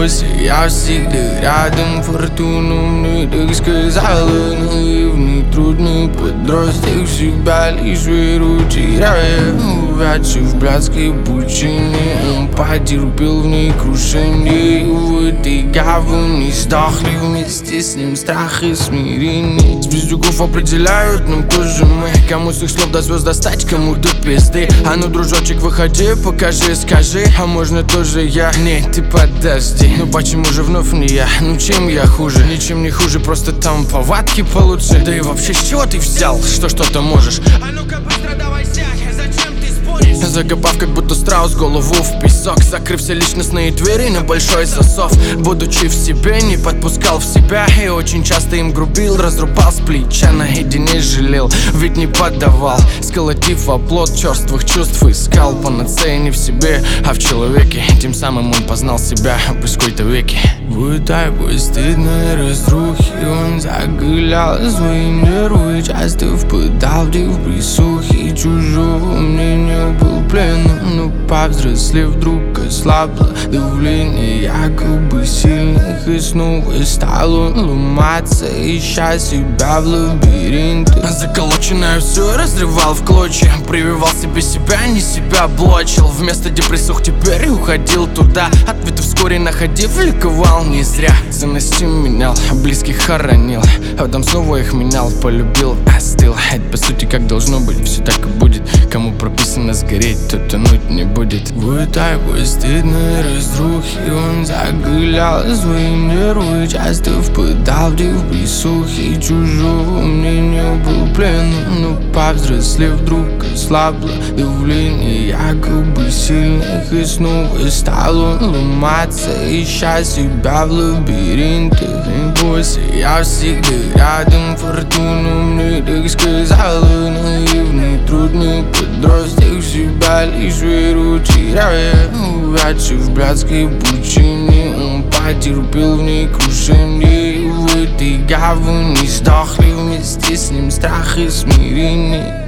бойся, я всегда рядом. Фортуна мне так сказала. Наивный, трудный подросток, себя лишь веру теряя. Увядший в блядской пучине, он потерпел в ней крушение. В этой гавани сдохли вместе с ним страх и смирение. Звездюков определяют, но кто же мы? Кому с их слов до звезд достать, кому до пизды. А ну, дружочек, выходи, покажи, скажи. А можно тоже я? Нет, ты подожди. Ну почему же вновь не я? Ну чем я хуже? Ничем не хуже, просто там повадки получше. Да и вообще с чего ты взял, что что-то можешь? А ну-ка быстро давай сядь, зачем ты споришь? Закопав как будто страус голову в песок, закрыв все личностные двери на большой засов. Будучи в себе, не подпускал в себя и очень часто им грубил, разрубал с плеча, наедине жалел, ведь не поддавал. Сколотив оплот черствых чувств, искал панацеи не в себе, а в человеке. Тем самым он познал себя в какой-то веке. В такой стыдной разрухе он загулял свои нервы, часто впадал в присухи. Чужого мнения был пленным, но повзрослев вдруг ослабло давление якобы сильных, и снова стал он ломаться, ища себя в лабиринте. Заколоченное все разрывал в клочья, прививал себе себя, не себя блочил. Вместо депрессух теперь уходил туда, ответы вскоре находив, ликовал не зря. Ценности менял, близких хоронил, а потом снова их менял, полюбил, остыл. Это по сути как должно быть, все так и будет. Кому прописано сгореть, тот тонуть не будет. В такой стыдной разрухе он загулял свои нервы, часто впадал в присухи. Чужого мнения был пленным, но повзрослев вдруг ослабло давление якобы сильных, и снова стал он ломаться, ища себя в лабиринте. Не бойся, я всегда рядом. Фортуна мне так сказала. Наивный, трудный подросток, себя лишь веру теряя. Увядший в блядской пучине, он потерпел в ней крушение. В этой гавани сдохли вместе с ним страх и смирение.